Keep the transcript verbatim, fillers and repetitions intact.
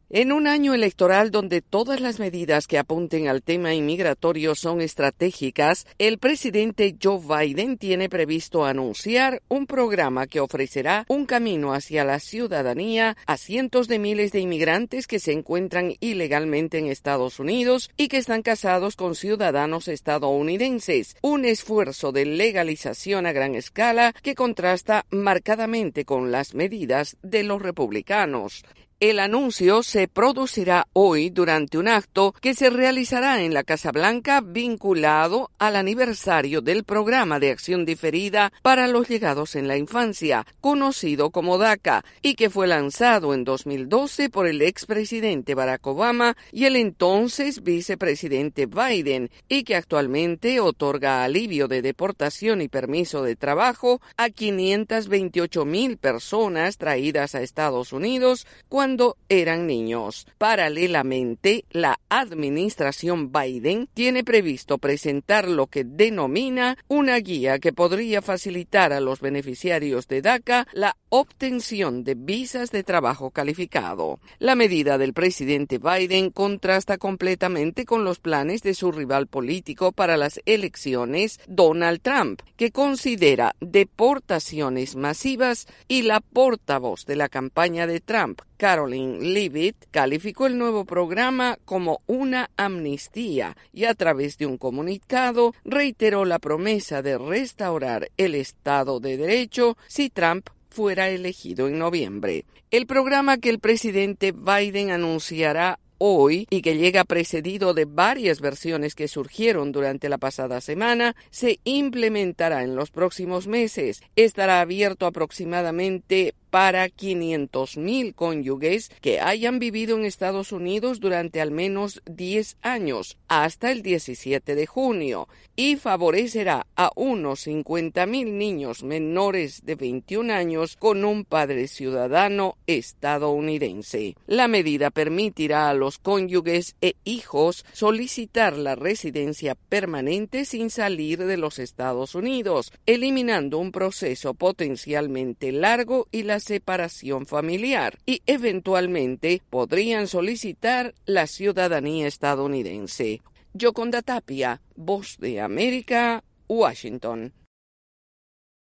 En un año electoral donde todas las medidas que apunten al tema inmigratorio son estratégicas, el presidente Joe Biden tiene previsto anunciar un programa que ofrecerá un camino hacia la ciudadanía a cientos de miles de inmigrantes que se encuentran ilegalmente en Estados Unidos y que están casados con ciudadanos estadounidenses, un esfuerzo de legalización a gran escala que contrasta marcadamente con las medidas de los republicanos. El anuncio se producirá hoy durante un acto que se realizará en la Casa Blanca vinculado al aniversario del Programa de Acción Diferida para los Llegados en la Infancia, conocido como DACA, y que fue lanzado en dos mil doce por el expresidente Barack Obama y el entonces vicepresidente Biden, y que actualmente otorga alivio de deportación y permiso de trabajo a quinientas veintiocho mil personas traídas a Estados Unidos cuando cuando eran niños. Paralelamente, la administración Biden tiene previsto presentar lo que denomina una guía que podría facilitar a los beneficiarios de DACA la obtención de visas de trabajo calificado. La medida del presidente Biden contrasta completamente con los planes de su rival político para las elecciones, Donald Trump, que considera deportaciones masivas, y la portavoz de la campaña de Trump, Karoline Leavitt, calificó el nuevo programa como una amnistía y a través de un comunicado reiteró la promesa de restaurar el Estado de Derecho si Trump fuera elegido en noviembre. El programa que el presidente Biden anunciará hoy y que llega precedido de varias versiones que surgieron durante la pasada semana, se implementará en los próximos meses. Estará abierto aproximadamente para quinientos mil cónyuges que hayan vivido en Estados Unidos durante al menos diez años hasta el diecisiete de junio y favorecerá a unos cincuenta mil niños menores de veintiún años con un padre ciudadano estadounidense. La medida permitirá a los cónyuges e hijos solicitar la residencia permanente sin salir de los Estados Unidos, eliminando un proceso potencialmente largo y la separación familiar, y eventualmente podrían solicitar la ciudadanía estadounidense. Yoconda Tapia, Voz de América, Washington.